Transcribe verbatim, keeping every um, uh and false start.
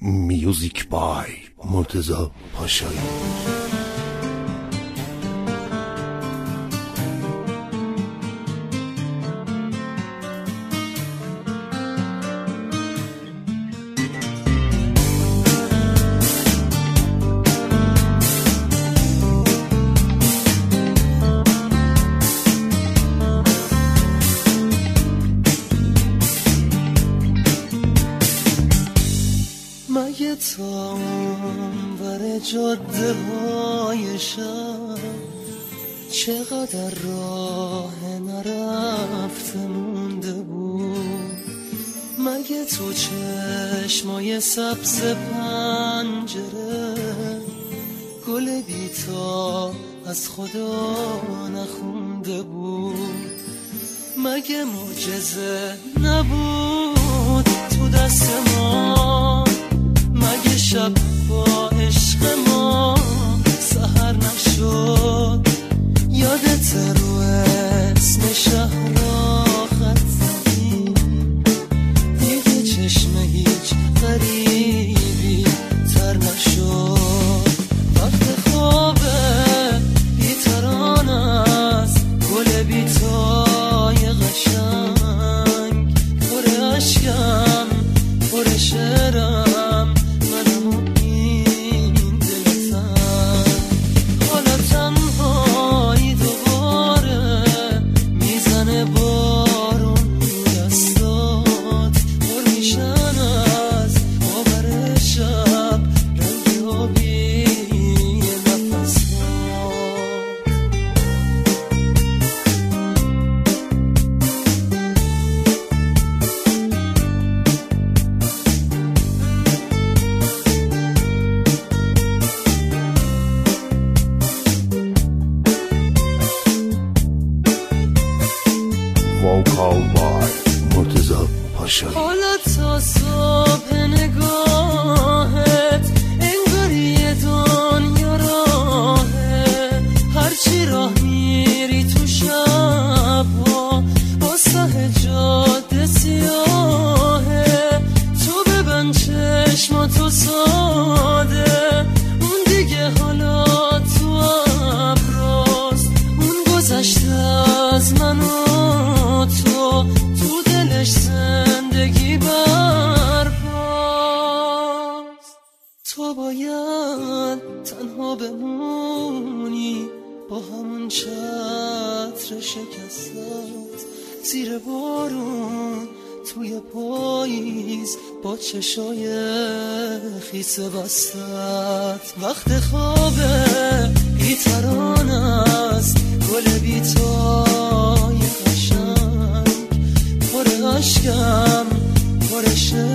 میوزیک بای مرتضی پاشایی. مگه تا بر جاده های شب چقدر راه نرفته مونده بود؟ مگه تو چشمای سبز پنجره گل بیتا از خدا نخونده بود؟ مگه معجزه نبود تو دست ما؟ مگه شب با عشق ما سحر نشد؟ یادت رو اسم شهر خط زدی دیگه چشم هیچ غریبی تر نشد؟ وقت خوابه بیتران است گل بیتای قشنگ، پر عشقم پر شعرم ووکال بای مرتضی پاشایی. حالا تا صبح نگاهت انگار یه دنیا راهه، هرچی راه میری تو شبها با سهجاده سیاهه. تو ببند چشماتو ساده، اون دیگه حالا تو ابراست، اون گذشته از منو تو تو دلش زندگی برپاست. تو باید تنها بمونی با همون چتر شکستت زیر بارون توی پاییز با چشای خیسه بستت. وقت خوابه بیتران است گل بیتای عشقم پر شعر